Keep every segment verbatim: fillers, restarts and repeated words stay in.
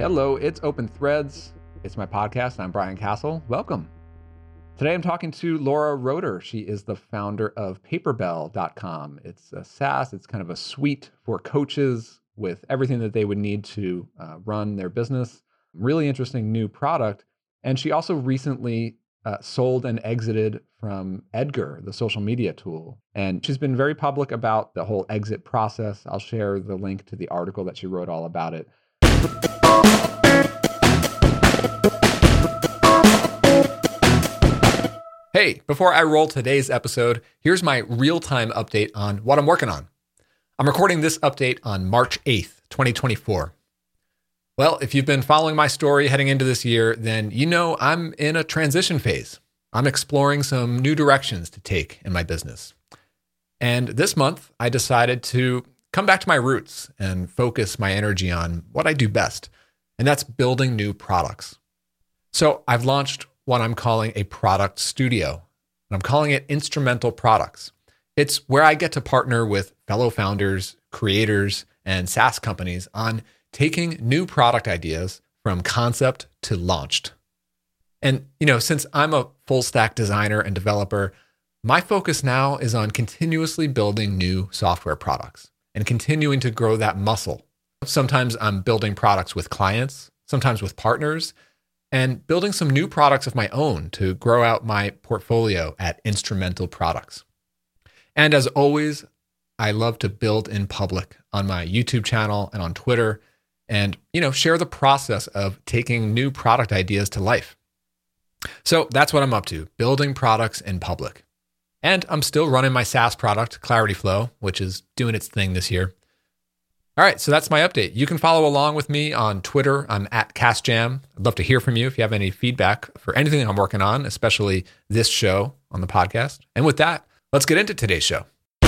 Hello, it's Open Threads. It's my podcast. I'm Brian Castle. Welcome. Today I'm talking to Laura Roeder. She is the founder of Paperbell dot com. It's a SaaS. It's kind of a suite for coaches with everything that they would need to uh, run their business. Really interesting new product. And she also recently uh, sold and exited from Edgar, the social media tool. And she's been very public about the whole exit process. I'll share the link to the article that she wrote all about it. Hey, before I roll today's episode, here's my real-time update on what I'm working on. I'm recording this update on March eighth, twenty twenty-four. Well, if you've been following my story heading into this year, then you know I'm in a transition phase. I'm exploring some new directions to take in my business. And this month, I decided to come back to my roots and focus my energy on what I do best, and that's building new products. So I've launched what I'm calling a product studio, and I'm calling it Instrumental Products. It's where I get to partner with fellow founders, creators, and SaaS companies on taking new product ideas from concept to launched. And, you know, since I'm a full stack designer and developer, my focus now is on continuously building new software products and continuing to grow that muscle. Sometimes I'm building products with clients, sometimes with partners, and building some new products of my own to grow out my portfolio at Instrumental Products. And as always, I love to build in public on my YouTube channel and on Twitter and, you know, share the process of taking new product ideas to life. So that's what I'm up to, building products in public. And I'm still running my SaaS product, ClarityFlow, which is doing its thing this year. All right, so that's my update. You can follow along with me on Twitter. I'm at CastJam. I'd love to hear from you if you have any feedback for anything I'm working on, especially this show on the podcast. And with that, let's get into today's show.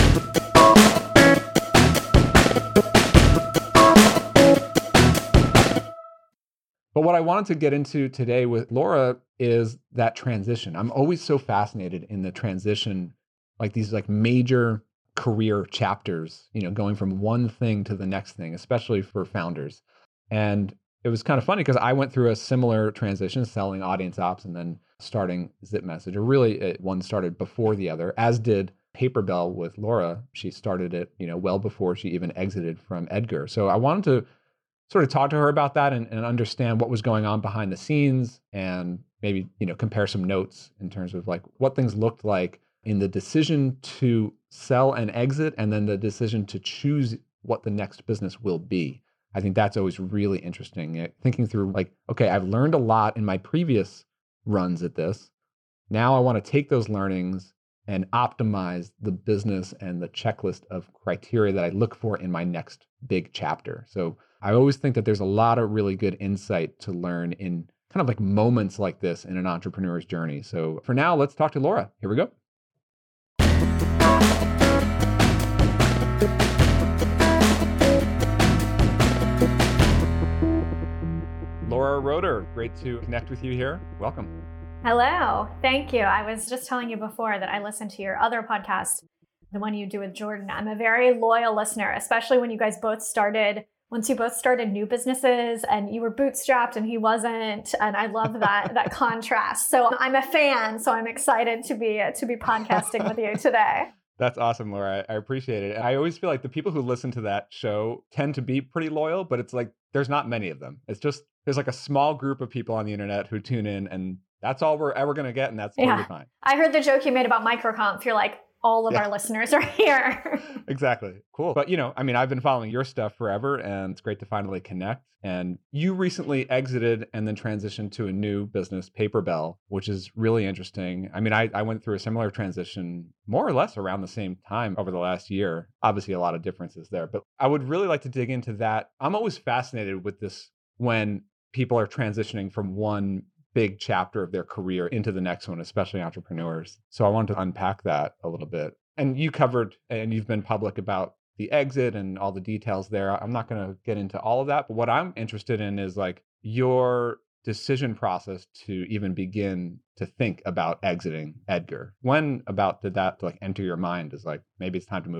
But what I wanted to get into today with Laura is that transition. I'm always so fascinated in the transition, like these like major career chapters, you know, going from one thing to the next thing, especially for founders. And it was kind of funny because I went through a similar transition, selling audience ops and then starting ZipMessage. Or really, it, one started before the other, as did Paperbell with Laura. She started it, you know, well before she even exited from Edgar. So I wanted to sort of talk to her about that and, and understand what was going on behind the scenes and maybe, you know, compare some notes in terms of like what things looked like in the decision to sell and exit, and then the decision to choose what the next business will be. I think that's always really interesting. Uh, Thinking through like, okay, I've learned a lot in my previous runs at this. Now I want to take those learnings and optimize the business and the checklist of criteria that I look for in my next big chapter. So I always think that there's a lot of really good insight to learn in kind of like moments like this in an entrepreneur's journey. So for now, let's talk to Laura. Here we go. Laura Roeder, great to connect with you here. Welcome. Hello. Thank you. I was just telling you before that I listened to your other podcast, the one you do with Jordan. I'm a very loyal listener, especially when you guys both started, once you both started new businesses and you were bootstrapped and he wasn't. And I love that, that contrast. So I'm a fan. So I'm excited to be, to be podcasting with you today. That's awesome, Laura. I appreciate it. I always feel like the people who listen to that show tend to be pretty loyal, but it's like, there's not many of them. It's just, there's like a small group of people on the internet who tune in and that's all we're ever going to get. And that's totally yeah. fine. I heard the joke you made about microconf. You're like, all of yeah. our listeners are here. Exactly. Cool. But, you know, I mean, I've been following your stuff forever and it's great to finally connect. And you recently exited and then transitioned to a new business, Paperbell, which is really interesting. I mean, I, I went through a similar transition more or less around the same time over the last year. Obviously, a lot of differences there, but I would really like to dig into that. I'm always fascinated with this when people are transitioning from one big chapter of their career into the next one, especially entrepreneurs. So I wanted to unpack that a little bit. And you covered, and you've been public about the exit and all the details there. I'm not going to get into all of that, but what I'm interested in is like your decision process to even begin to think about exiting Edgar. When about did that like enter your mind as like, maybe it's time to move on?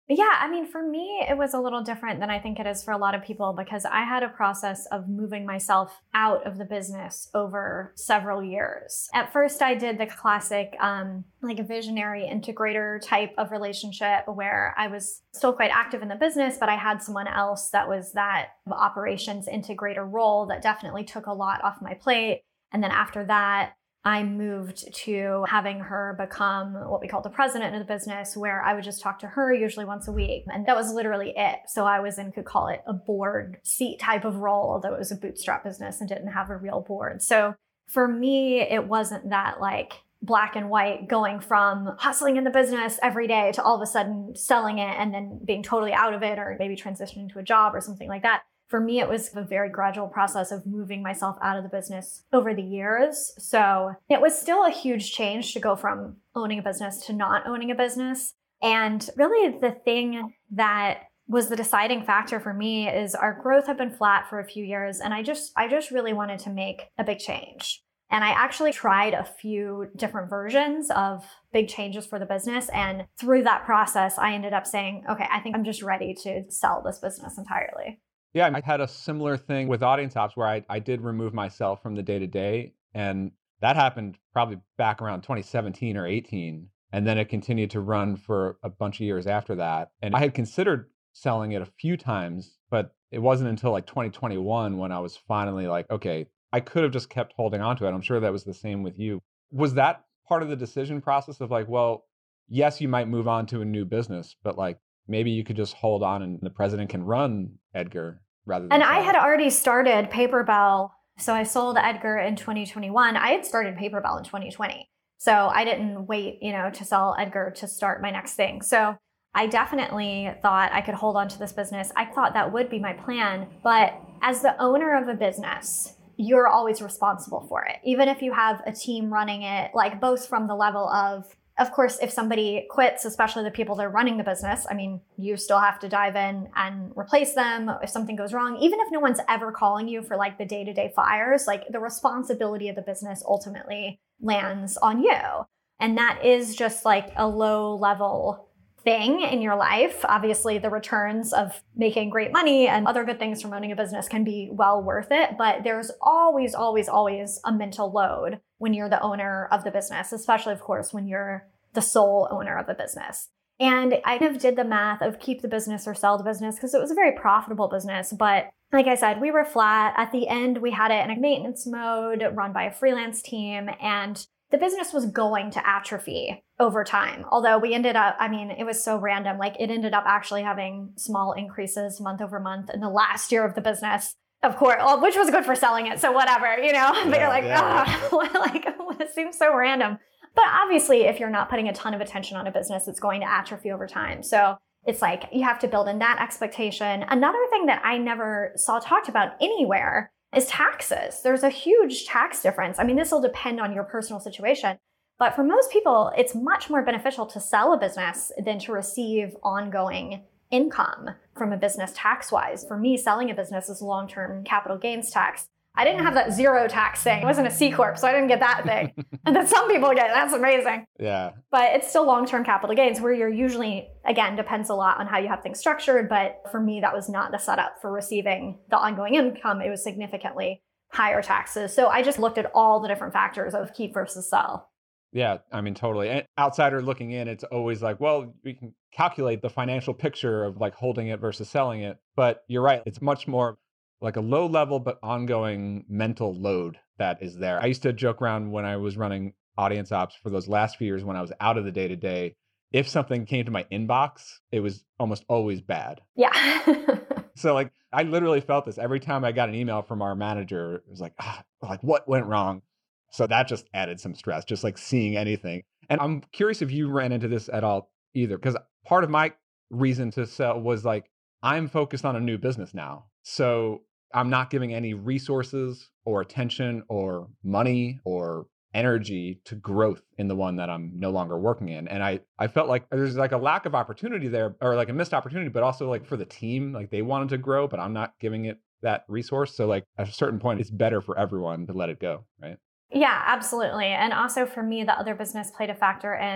Yeah, I mean, for me, it was a little different than I think it is for a lot of people because I had a process of moving myself out of the business over several years. At first, I did the classic, um, like a visionary integrator type of relationship where I was still quite active in the business, but I had someone else that was that operations integrator role that definitely took a lot off my plate. And then after that, I moved to having her become what we call the president of the business, where I would just talk to her usually once a week. And that was literally it. So I was in, could call it a board seat type of role, although it was a bootstrap business and didn't have a real board. So for me, it wasn't that like black and white going from hustling in the business every day to all of a sudden selling it and then being totally out of it or maybe transitioning to a job or something like that. For me, it was a very gradual process of moving myself out of the business over the years. So it was still a huge change to go from owning a business to not owning a business. And really the thing that was the deciding factor for me is our growth had been flat for a few years. And I just, I just really wanted to make a big change. And I actually tried a few different versions of big changes for the business. And through that process, I ended up saying, okay, I think I'm just ready to sell this business entirely. Yeah, I had a similar thing with Audience Ops where I, I did remove myself from the day-to-day. And that happened probably back around twenty seventeen or eighteen. And then it continued to run for a bunch of years after that. And I had considered selling it a few times, but it wasn't until like twenty twenty-one when I was finally like, okay, I could have just kept holding on to it. I'm sure that was the same with you. Was that part of the decision process of like, well, yes, you might move on to a new business, but like maybe you could just hold on and the president can run Edgar rather than And sell I it? had already started Paperbell. So I sold Edgar in twenty twenty-one. I had started Paperbell in twenty twenty. So I didn't wait, you know, to sell Edgar to start my next thing. So I definitely thought I could hold on to this business. I thought that would be my plan. But as the owner of a business, you're always responsible for it. Even if you have a team running it, like both from the level of, of course, if somebody quits, especially the people that are running the business, I mean, you still have to dive in and replace them if something goes wrong. Even if no one's ever calling you for like the day-to-day fires, like the responsibility of the business ultimately lands on you. And that is just like a low level thing in your life. Obviously, the returns of making great money and other good things from owning a business can be well worth it. But there's always, always, always a mental load when you're the owner of the business, especially, of course, when you're the sole owner of a business. And I kind of did the math of keep the business or sell the business because it was a very profitable business. But like I said, we were flat. At the end, we had it in a maintenance mode run by a freelance team. And the business was going to atrophy over time. Although we ended up, I mean, it was so random. Like it ended up actually having small increases month over month in the last year of the business. Of course, well, which was good for selling it. So whatever, you know, but yeah, you're like, yeah, oh, yeah. like it seems so random. But obviously, if you're not putting a ton of attention on a business, it's going to atrophy over time. So it's like you have to build in that expectation. Another thing that I never saw talked about anywhere is taxes. There's a huge tax difference. I mean, this will depend on your personal situation. But for most people, it's much more beneficial to sell a business than to receive ongoing income from a business tax-wise. For me, selling a business is long-term capital gains tax. I didn't have that zero tax thing. It wasn't a C corp, so I didn't get that thing. And that some people get. That's amazing. Yeah. But it's still long-term capital gains where you're usually, again, depends a lot on how you have things structured. But for me, that was not the setup for receiving the ongoing income. It was significantly higher taxes. So I just looked at all the different factors of keep versus sell. Yeah, I mean, totally. And outsider looking in, it's always like, well, we can calculate the financial picture of like holding it versus selling it. But you're right. It's much more like a low level, but ongoing mental load that is there. I used to joke around when I was running Audience Ops for those last few years when I was out of the day to day. If something came to my inbox, it was almost always bad. Yeah. So like, I literally felt this every time I got an email from our manager. It was like, ah, like what went wrong? So that just added some stress, just like seeing anything. And I'm curious if you ran into this at all either, because part of my reason to sell was like, I'm focused on a new business now. So I'm not giving any resources or attention or money or energy to growth in the one that I'm no longer working in. And I, I felt like there's like a lack of opportunity there, or like a missed opportunity, but also like for the team, like they wanted to grow, but I'm not giving it that resource. So like at a certain point, it's better for everyone to let it go, right? Yeah, absolutely. And also for me, the other business played a factor in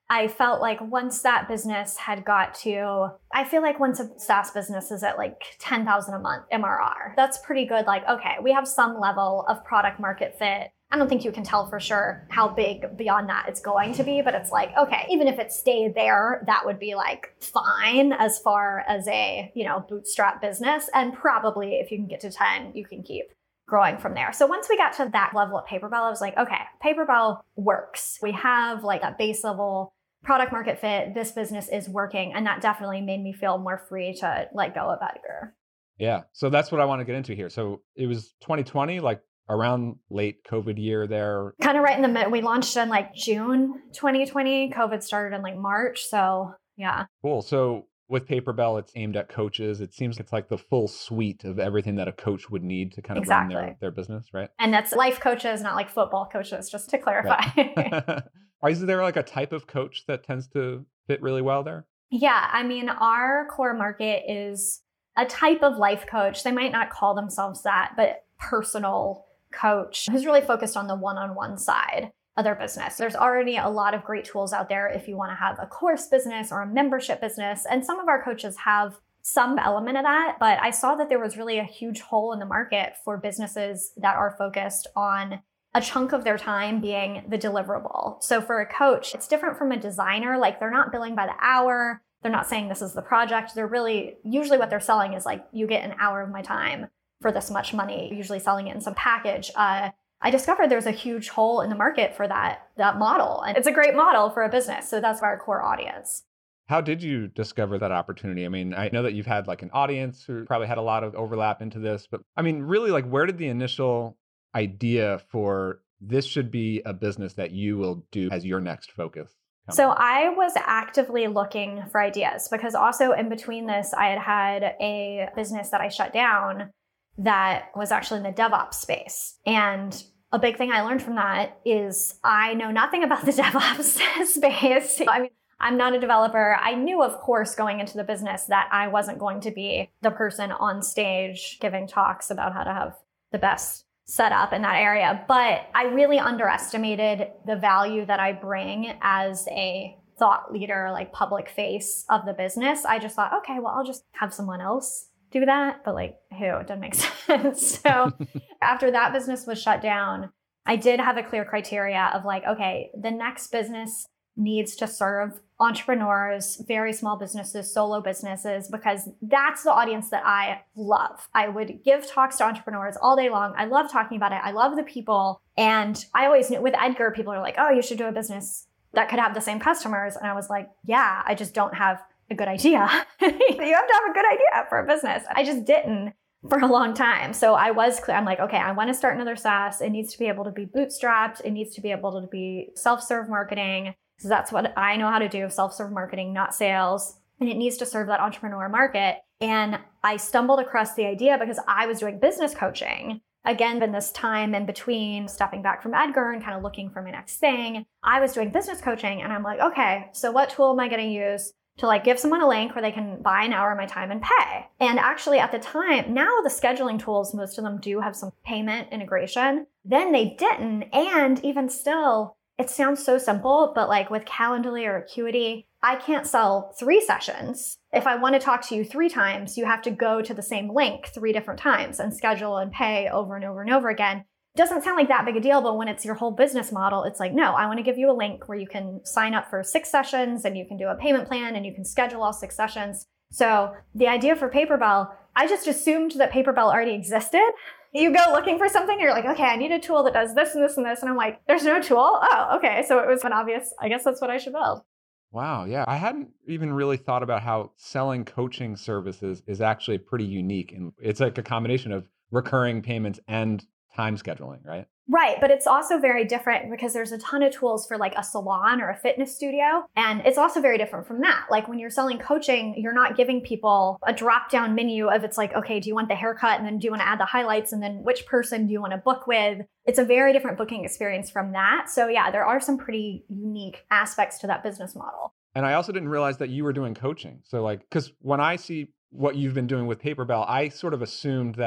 I felt like once that business had got to, I feel like once a SaaS business is at like ten thousand a month M R R, that's pretty good. Like, okay, we have some level of product market fit. I don't think you can tell for sure how big beyond that it's going to be, but it's like, okay, even if it stayed there, that would be like fine as far as a, you know, bootstrap business. And probably if you can get to ten, you can keep growing from there. So once we got to that level at Paperbell, I was like, okay, Paperbell works. We have like a base level product market fit. This business is working. And that definitely made me feel more free to let go of Edgar. Yeah. So that's what I want to get into here. So it was twenty twenty, like around late COVID year there. Kind of right in the middle. We launched in like June twenty twenty. COVID started in like March. So yeah. Cool. So with Paperbell, it's aimed at coaches. It seems it's like the full suite of everything that a coach would need to kind of exactly. run their, their business, right? And that's life coaches, not like football coaches, just to clarify. Right. Is there like a type of coach that tends to fit really well there? Yeah. I mean, our core market is a type of life coach. They might not call themselves that, but personal coach who's really focused on the one-on-one side of their business. There's already a lot of great tools out there if you want to have a course business or a membership business. And some of our coaches have some element of that, but I saw that there was really a huge hole in the market for businesses that are focused on a chunk of their time being the deliverable. So for a coach, it's different from a designer. Like they're not billing by the hour. They're not saying this is the project. They're really, usually what they're selling is like, you get an hour of my time for this much money, usually selling it in some package. Uh, I discovered there's a huge hole in the market for that, that model. And it's a great model for a business. So that's our core audience. How did you discover that opportunity? I mean, I know that you've had like an audience who probably had a lot of overlap into this, but I mean, really like where did the initial idea for this should be a business that you will do as your next focus? So I was actively looking for ideas because also in between this, I had had a business that I shut down that was actually in the DevOps space. And a big thing I learned from that is I know nothing about the DevOps space. I mean, I'm not a developer. I knew, of course, going into the business that I wasn't going to be the person on stage giving talks about how to have the best setup in that area. But I really underestimated the value that I bring as a thought leader, like public face of the business. I just thought, okay, well, I'll just have someone else do that. But like, who? It doesn't make sense. So after that business was shut down, I did have a clear criteria of like, okay, the next business needs to serve entrepreneurs, very small businesses, solo businesses, because that's the audience that I love. I would give talks to entrepreneurs all day long. I love talking about it. I love the people. And I always knew with Edgar, people are like, oh, you should do a business that could have the same customers. And I was like, yeah, I just don't have a good idea. You have to have a good idea for a business. I just didn't for a long time. So I was clear. I'm like, okay, I want to start another SaaS. It needs to be able to be bootstrapped. It needs to be able to be self-serve marketing. So that's what I know how to do, self-serve marketing, not sales. And it needs to serve that entrepreneur market. And I stumbled across the idea because I was doing business coaching. Again, in this time in between stepping back from Edgar and kind of looking for my next thing, I was doing business coaching. And I'm like, okay, so what tool am I going to use to like give someone a link where they can buy an hour of my time and pay? And actually at the time, now the scheduling tools, most of them do have some payment integration. Then they didn't. And even still, it sounds so simple, but like with Calendly or Acuity, I can't sell three sessions. If I want to talk to you three times, you have to go to the same link three different times and schedule and pay over and over and over again. Doesn't sound like that big a deal, but when it's your whole business model, it's like, no, I want to give you a link where you can sign up for six sessions and you can do a payment plan and you can schedule all six sessions. So the idea for Paperbell, I just assumed that Paperbell already existed. You go looking for something, you're like, okay, I need a tool that does this and this and this. And I'm like, there's no tool? Oh, okay. So it was an obvious, I guess that's what I should build. Wow. Yeah. I hadn't even really thought about how selling coaching services is actually pretty unique. And it's like a combination of recurring payments and time scheduling, right? Right. But it's also very different because there's a ton of tools for like a salon or a fitness studio. And it's also very different from that. Like when you're selling coaching, you're not giving people a drop down menu of it's like, okay, do you want the haircut? And then do you want to add the highlights? And then which person do you want to book with? It's a very different booking experience from that. So yeah, there are some pretty unique aspects to that business model. And I also didn't realize that you were doing coaching. So like, because when I see what you've been doing with Paperbell, I sort of assumed that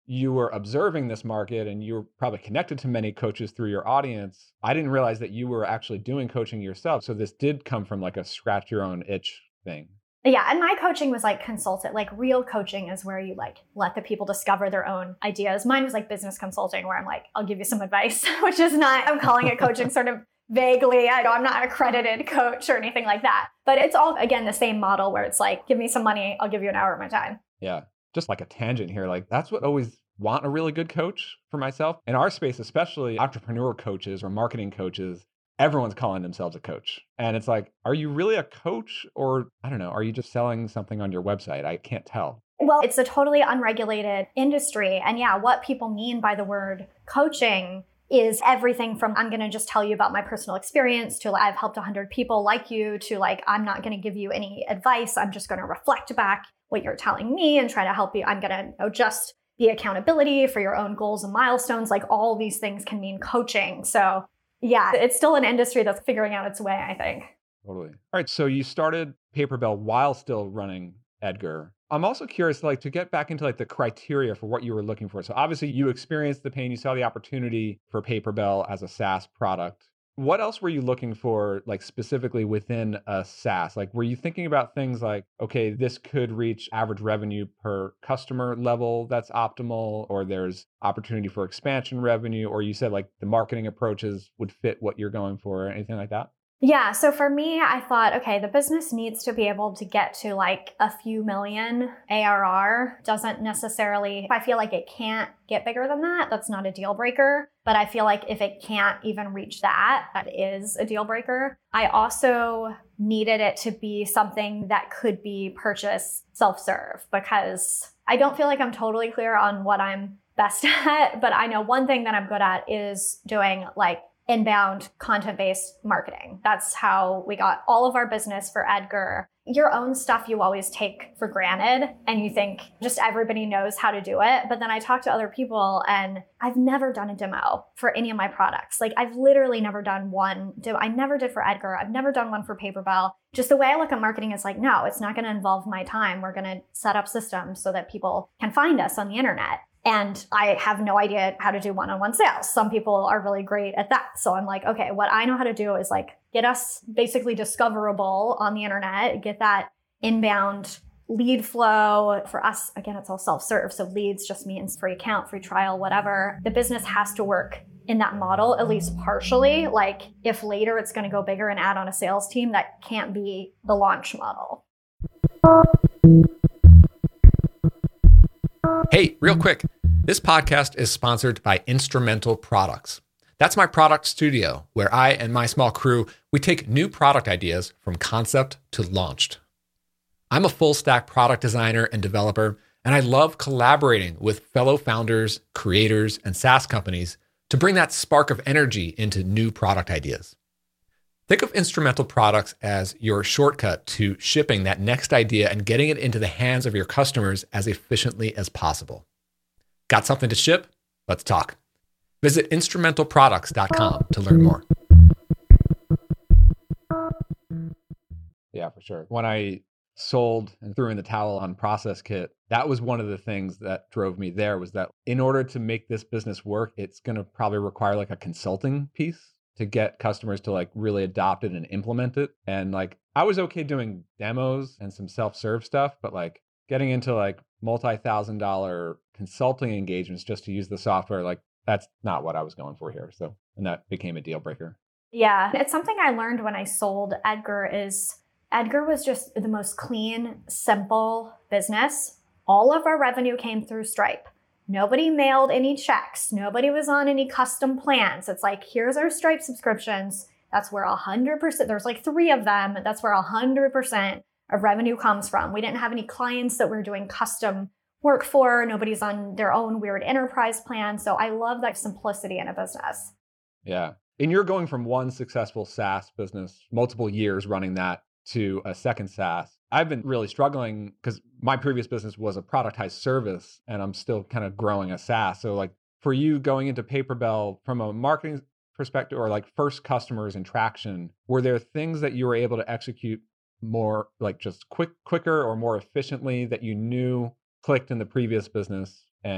you were observing this market and you were probably connected to many coaches through your audience. I didn't realize that you were actually doing coaching yourself. So this did come from like a scratch your own itch thing. Yeah. And my coaching was like consultant, like real coaching is where you like let the people discover their own ideas. Mine was like business consulting where I'm like, I'll give you some advice, which is not, I'm calling it coaching sort of vaguely. I know I'm not an accredited coach or anything like that, but it's all, again, the same model where it's like, give me some money, I'll give you an hour of my time. Yeah. Just like a tangent here. Like that's what I always want a really good coach for myself. In our space, especially entrepreneur coaches or marketing coaches, everyone's calling themselves a coach. And it's like, are you really a coach? Or I don't know, are you just selling something on your website? I can't tell. Well, it's a totally unregulated industry. And yeah, what people mean by the word coaching is everything from I'm going to just tell you about my personal experience to I've helped one hundred people like you to like, I'm not going to give you any advice. I'm just going to reflect back what you're telling me and try to help you. I'm going to you know, just be accountability for your own goals and milestones. Like all these things can mean coaching. So yeah, it's still an industry that's figuring out its way, I think. Totally. All right. So you started Paperbell while still running Edgar. I'm also curious, like, to get back into like the criteria for what you were looking for. So obviously you experienced the pain, you saw the opportunity for Paperbell as a SaaS product. What else were you looking for, like specifically within a SaaS? Like, were you thinking about things like, okay, this could reach average revenue per customer level that's optimal, or there's opportunity for expansion revenue, or you said like the marketing approaches would fit what you're going for, or anything like that? Yeah. So for me, I thought, okay, the business needs to be able to get to like a few million A R R. Doesn't necessarily, if I feel like it can't get bigger than that, that's not a deal breaker. But I feel like if it can't even reach that, that is a deal breaker. I also needed it to be something that could be purchased self-serve because I don't feel like I'm totally clear on what I'm best at. But I know one thing that I'm good at is doing like inbound content-based marketing. That's how we got all of our business for Edgar. Your own stuff you always take for granted and you think just everybody knows how to do it. But then I talk to other people and I've never done a demo for any of my products. Like I've literally never done one. demo. I never did for Edgar. I've never done one for Paperbell. Just the way I look at marketing is like, no, it's not going to involve my time. We're going to set up systems so that people can find us on the internet. And I have no idea how to do one-on-one sales. Some people are really great at that. So I'm like, okay, what I know how to do is like get us basically discoverable on the internet, get that inbound lead flow. For us, again, it's all self-serve. So leads just means free account, free trial, whatever. The business has to work in that model, at least partially. Like if later it's going to go bigger and add on a sales team, that can't be the launch model. Hey, real quick, this podcast is sponsored by Instrumental Products. That's my product studio where I and my small crew, we take new product ideas from concept to launched. I'm a full stack product designer and developer, and I love collaborating with fellow founders, creators, and SaaS companies to bring that spark of energy into new product ideas. Think of Instrumental Products as your shortcut to shipping that next idea and getting it into the hands of your customers as efficiently as possible. Got something to ship? Let's talk. Visit instrumental products dot com to learn more. Yeah, for sure. When I sold and threw in the towel on Process Kit, that was one of the things that drove me there, was that in order to make this business work, it's going to probably require like a consulting piece to get customers to like really adopt it and implement it. And like, I was okay doing demos and some self-serve stuff, but like getting into like multi-thousand dollar consulting engagements just to use the software, like that's not what I was going for here. So, and that became a deal breaker. Yeah. It's something I learned when I sold Edgar is Edgar was just the most clean, simple business. All of our revenue came through Stripe. Nobody mailed any checks. Nobody was on any custom plans. It's like, here's our Stripe subscriptions. That's where one hundred percent, there's like three of them. That's where one hundred percent of revenue comes from. We didn't have any clients that we're doing custom work for. Nobody's on their own weird enterprise plan. So I love that simplicity in a business. Yeah. And you're going from one successful SaaS business, multiple years running that, to a second SaaS. I've been really struggling because my previous business was a productized service and I'm still kind of growing a SaaS. So like for you going into Paperbell from a marketing perspective or like first customers and traction, were there things that you were able to execute more like just quick, quicker or more efficiently that you knew clicked in the previous business and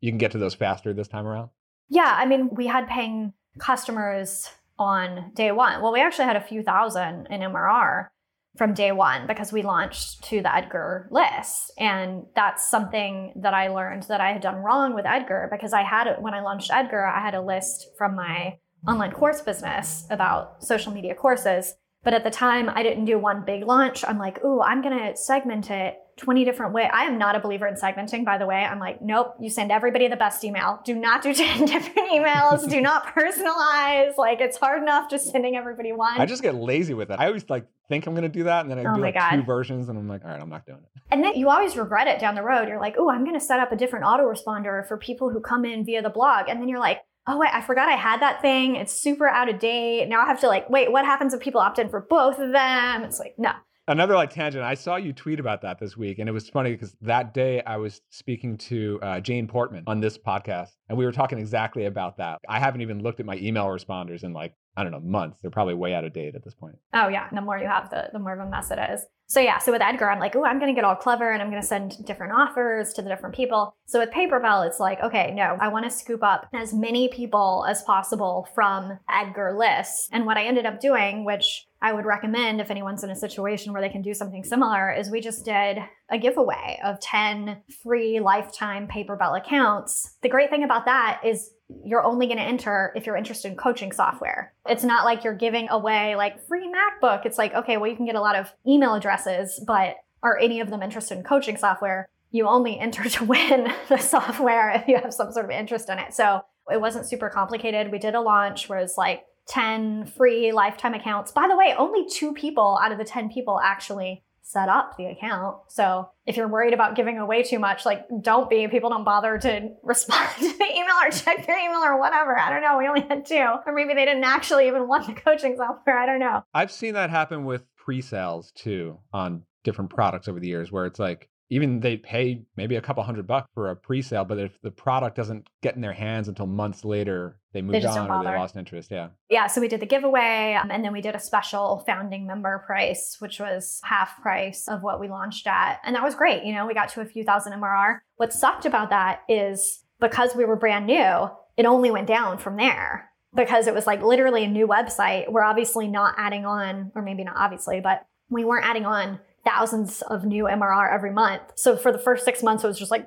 you can get to those faster this time around? Yeah. I mean, we had paying customers on day one. Well, we actually had a few thousand in M R R from day one because we launched to the Edgar list. And that's something that I learned that I had done wrong with Edgar, because I had, when I launched Edgar, I had a list from my online course business about social media courses. But at the time, I didn't do one big launch. I'm like, ooh, I'm going to segment it twenty different ways. I am not a believer in segmenting, by the way. I'm like, nope, you send everybody the best email. Do not do ten different emails. Do not personalize. Like, it's hard enough just sending everybody one. I just get lazy with it. I always like think I'm going to do that. And then I oh do like God. two versions and I'm like, all right, I'm not doing it. And then you always regret it down the road. You're like, oh, I'm going to set up a different autoresponder for people who come in via the blog. And then you're like, oh, wait, I forgot I had that thing. It's super out of date. Now I have to like, wait, what happens if people opt in for both of them? It's like, no. Another like tangent. I saw you tweet about that this week, and it was funny because that day I was speaking to uh, Jane Portman on this podcast, and we were talking exactly about that. I haven't even looked at my email responders in like, I don't know, months. They're probably way out of date at this point. Oh yeah, and the more you have, the the more of a mess it is. So yeah, so with Edgar, I'm like, oh, I'm going to get all clever and I'm going to send different offers to the different people. So with Paperbell, it's like, okay, no, I want to scoop up as many people as possible from Edgar lists. And what I ended up doing, which I would recommend if anyone's in a situation where they can do something similar, is we just did a giveaway of ten free lifetime Paperbell accounts. The great thing about that is you're only going to enter if you're interested in coaching software. It's not like you're giving away like free MacBook. It's like, okay, well, you can get a lot of email addresses, but are any of them interested in coaching software? You only enter to win the software if you have some sort of interest in it. So it wasn't super complicated. We did a launch where it's like ten free lifetime accounts. By the way, only two people out of the ten people actually set up the account. So if you're worried about giving away too much, like don't be. People don't bother to respond to the email or check their email or whatever. I don't know. We only had two. Or maybe they didn't actually even want the coaching software. I don't know. I've seen that happen with pre-sales too on different products over the years where it's like, even they pay maybe a couple hundred bucks for a pre-sale, but if the product doesn't get in their hands until months later, they moved They just on don't or they bother. lost interest. Yeah. Yeah, so we did the giveaway, um, and then we did a special founding member price, which was half price of what we launched at. And that was great. You know, we got to a few thousand M R R. What sucked about that is because we were brand new, it only went down from there because it was like literally a new website. We're obviously not adding on, or maybe not obviously, but we weren't adding on thousands of new M R R every month. So for the first six months, it was just like,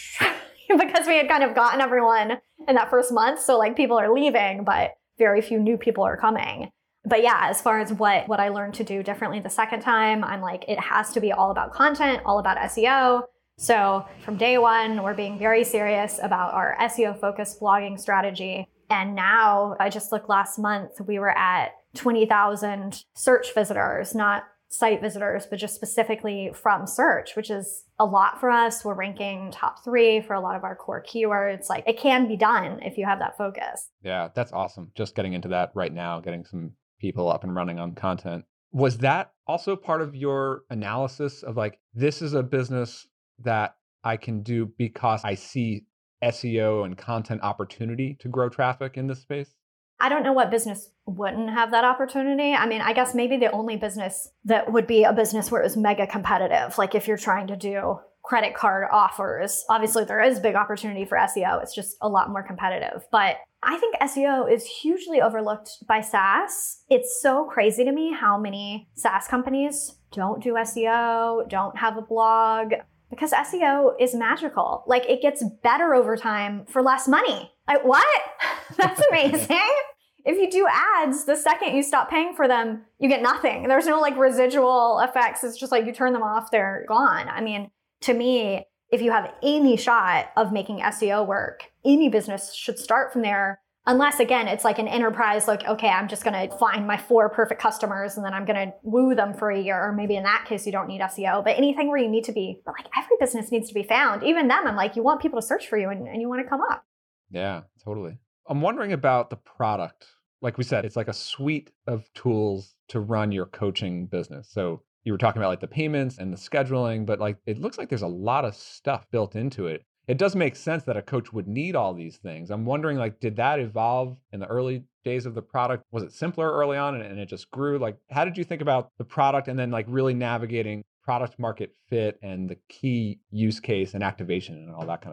because we had kind of gotten everyone in that first month. So like people are leaving, but very few new people are coming. But yeah, as far as what, what I learned to do differently the second time, I'm like, it has to be all about content, all about S E O. So from day one, we're being very serious about our S E O focused blogging strategy. And now I just looked last month, we were at twenty thousand search visitors, not site visitors, but just specifically from search, which is a lot for us. We're ranking top three for a lot of our core keywords. Like it can be done if you have that focus. Yeah, that's awesome. Just getting into that right now, getting some people up and running on content. Was that also part of your analysis of like, this is a business that I can do because I see S E O and content opportunity to grow traffic in this space? I don't know what business wouldn't have that opportunity. I mean, I guess maybe the only business that would be a business where it was mega competitive. Like if you're trying to do credit card offers, obviously there is big opportunity for S E O. It's just a lot more competitive. But I think S E O is hugely overlooked by SaaS. It's so crazy to me how many SaaS companies don't do S E O, don't have a blog, because S E O is magical. Like it gets better over time for less money. Like what? That's amazing. If you do ads, the second you stop paying for them, you get nothing. There's no like residual effects. It's just like you turn them off, they're gone. I mean, to me, if you have any shot of making S E O work, any business should start from there. Unless, again, it's like an enterprise, like, okay, I'm just going to find my four perfect customers and then I'm going to woo them for a year. Or maybe in that case, you don't need S E O. But anything where you need to be, but like every business needs to be found. Even them, I'm like, you want people to search for you and, and you want to come up. Yeah, totally. I'm wondering about the product. Like we said, it's like a suite of tools to run your coaching business. So you were talking about like the payments and the scheduling, but like it looks like there's a lot of stuff built into it. It does make sense that a coach would need all these things. I'm wondering, like, did that evolve in the early days of the product? Was it simpler early on and, and it just grew? Like, how did you think about the product and then like really navigating product market fit and the key use case and activation and all that kind of stuff?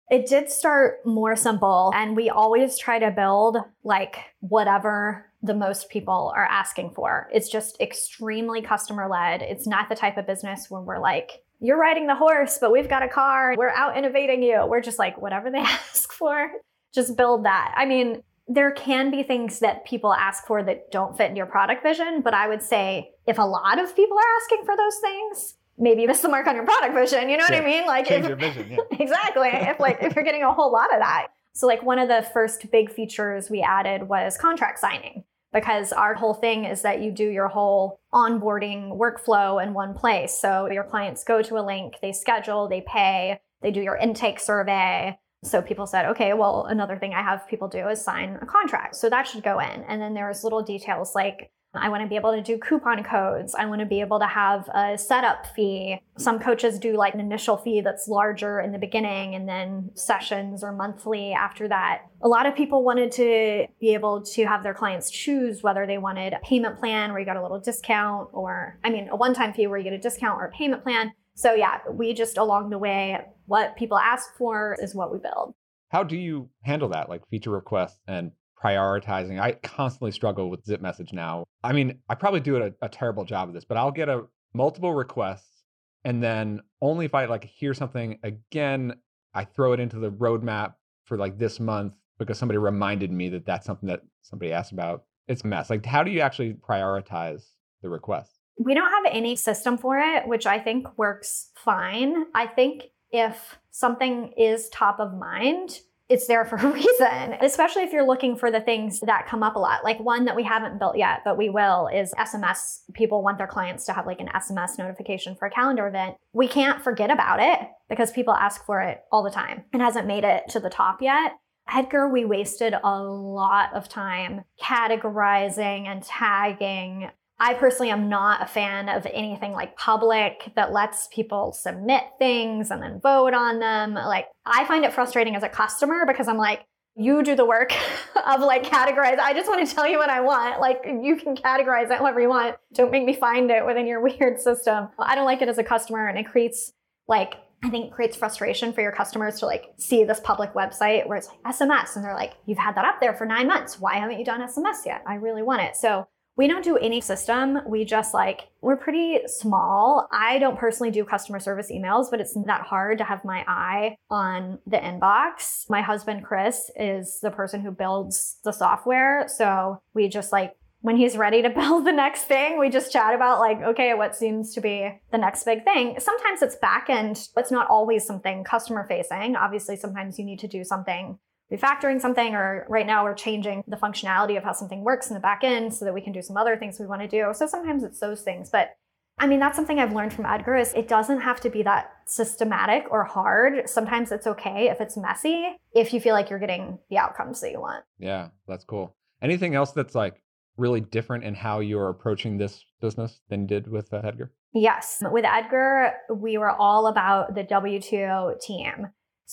It did start more simple, and we always try to build like whatever the most people are asking for. It's just extremely customer led. It's not the type of business where we're like, you're riding the horse, but we've got a car. We're out innovating you. We're just like, whatever they ask for, just build that. I mean, there can be things that people ask for that don't fit into your product vision, but I would say if a lot of people are asking for those things, maybe you miss the mark on your product vision. You know yeah. what I mean? Like change if, your vision. Yeah. Exactly. If like if you're getting a whole lot of that. So like one of the first big features we added was contract signing, because our whole thing is that you do your whole onboarding workflow in one place. So your clients go to a link, they schedule, they pay, they do your intake survey. So people said, okay, well, another thing I have people do is sign a contract. So that should go in. And then there's little details like, I want to be able to do coupon codes. I want to be able to have a setup fee. Some coaches do like an initial fee that's larger in the beginning and then sessions or monthly after that. A lot of people wanted to be able to have their clients choose whether they wanted a payment plan where you got a little discount, or, I mean, a one-time fee where you get a discount, or a payment plan. So yeah, we just along the way, what people ask for is what we build. How do you handle that, like feature requests and prioritizing? I constantly struggle with Zip Message now. I mean, I probably do a, a terrible job of this, but I'll get a multiple requests, and then only if I like hear something again, I throw it into the roadmap for like this month because somebody reminded me that that's something that somebody asked about. It's a mess. Like, how do you actually prioritize the requests? We don't have any system for it, which I think works fine. I think if something is top of mind, it's there for a reason, especially if you're looking for the things that come up a lot. Like one that we haven't built yet, but we will, is S M S. People want their clients to have like an S M S notification for a calendar event. We can't forget about it because people ask for it all the time. It hasn't made it to the top yet. Edgar, we wasted a lot of time categorizing and tagging. I personally am not a fan of anything like public that lets people submit things and then vote on them. Like, I find it frustrating as a customer because I'm like, you do the work of like categorize. I just want to tell you what I want. Like, you can categorize it however you want. Don't make me find it within your weird system. I don't like it as a customer, and it creates like, I think it creates frustration for your customers to like see this public website where it's like S M S and they're like, you've had that up there for nine months. Why haven't you done S M S yet? I really want it. So we don't do any system. We just like, we're pretty small. I don't personally do customer service emails, but it's not hard to have my eye on the inbox. My husband, Chris, is the person who builds the software. So we just like, when he's ready to build the next thing, we just chat about like, okay, what seems to be the next big thing. Sometimes it's back end. It's not always something customer facing. Obviously, sometimes you need to do something refactoring something, or right now we're changing the functionality of how something works in the back end so that we can do some other things we want to do. So sometimes it's those things. But I mean, that's something I've learned from Edgar is it doesn't have to be that systematic or hard. Sometimes it's okay if it's messy, if you feel like you're getting the outcomes that you want. Yeah, that's cool. Anything else that's like really different in how you're approaching this business than you did with uh, Edgar? Yes. With Edgar, we were all about the W two team.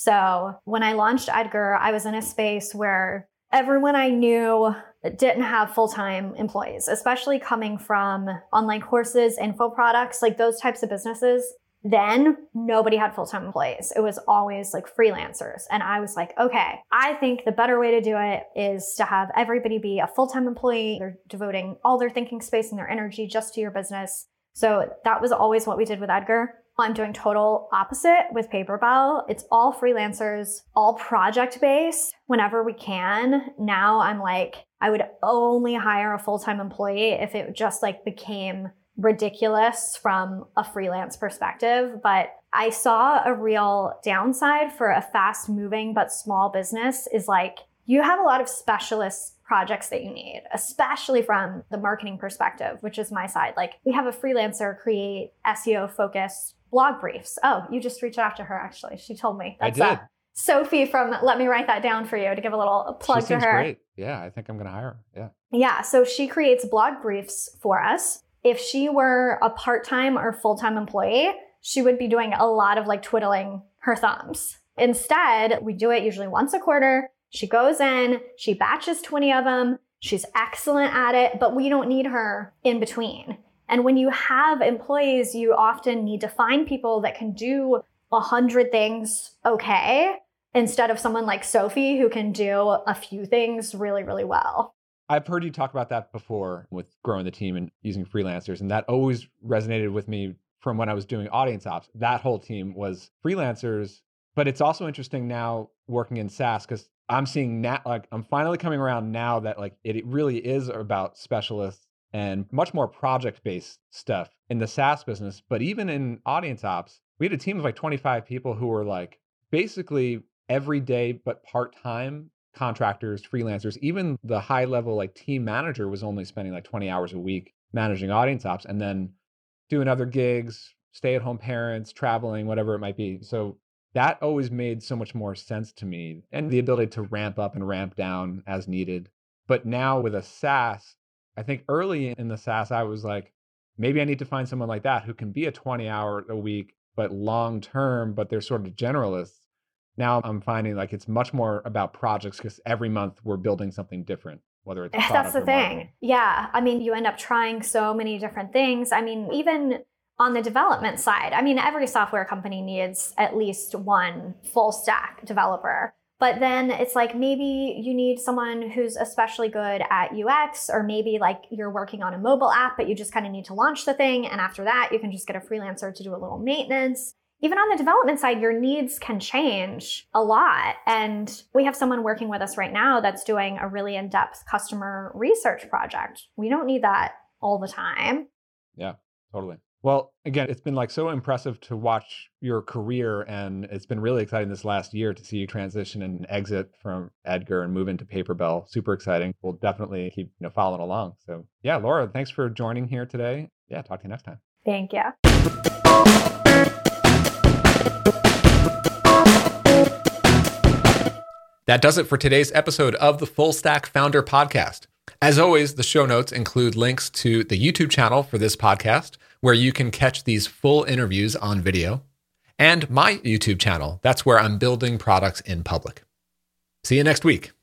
So when I launched Edgar, I was in a space where everyone I knew didn't have full-time employees, especially coming from online courses, info products, like those types of businesses. Then nobody had full-time employees. It was always like freelancers. And I was like, okay, I think the better way to do it is to have everybody be a full-time employee. They're devoting all their thinking space and their energy just to your business. So that was always what we did with Edgar. I'm doing total opposite with Paperbell. It's all freelancers, all project-based whenever we can. Now I'm like, I would only hire a full-time employee if it just like became ridiculous from a freelance perspective. But I saw a real downside for a fast-moving but small business is like, you have a lot of specialist projects that you need, especially from the marketing perspective, which is my side. Like, we have a freelancer create S E O-focused blog briefs. Oh, you just reached out to her, actually. She told me. That's, I did. Uh, Sophie from Let Me Write That Down For You, to give a little plug she to her. Seems great. Yeah, I think I'm going to hire her. Yeah. Yeah, so she creates blog briefs for us. If she were a part-time or full-time employee, she would be doing a lot of like twiddling her thumbs. Instead, we do it usually once a quarter. She goes in, she batches twenty of them. She's excellent at it, but we don't need her in between. And when you have employees, you often need to find people that can do a hundred things okay, instead of someone like Sophie who can do a few things really, really well. I've heard you talk about that before with growing the team and using freelancers, and that always resonated with me from when I was doing audience ops. That whole team was freelancers, but it's also interesting now working in SaaS because I'm seeing now, like I'm finally coming around now that like it really is about specialists and much more project-based stuff in the SaaS business. But even in audience ops, we had a team of like twenty-five people who were like basically every day, but part-time contractors, freelancers. Even the high level like team manager was only spending like twenty hours a week managing audience ops and then doing other gigs, stay-at-home parents, traveling, whatever it might be. So that always made so much more sense to me, and the ability to ramp up and ramp down as needed. But now with a SaaS, I think early in the SaaS, I was like, maybe I need to find someone like that who can be a twenty hour a week, but long term, but they're sort of generalists. Now I'm finding like it's much more about projects because every month we're building something different, whether it's product That's the or thing. marketing. Yeah. I mean, you end up trying so many different things. I mean, even on the development side, I mean, every software company needs at least one full stack developer. But then it's like maybe you need someone who's especially good at U X, or maybe like you're working on a mobile app, but you just kind of need to launch the thing. And after that, you can just get a freelancer to do a little maintenance. Even on the development side, your needs can change a lot. And we have someone working with us right now that's doing a really in-depth customer research project. We don't need that all the time. Yeah, totally. Well, again, it's been like so impressive to watch your career, and it's been really exciting this last year to see you transition and exit from Edgar and move into Paperbell. Super exciting. We'll definitely keep, you know, following along. So yeah, Laura, thanks for joining here today. Yeah, talk to you next time. Thank you. That does it for today's episode of the Full Stack Founder Podcast. As always, the show notes include links to the YouTube channel for this podcast, where you can catch these full interviews on video, and my YouTube channel. That's where I'm building products in public. See you next week.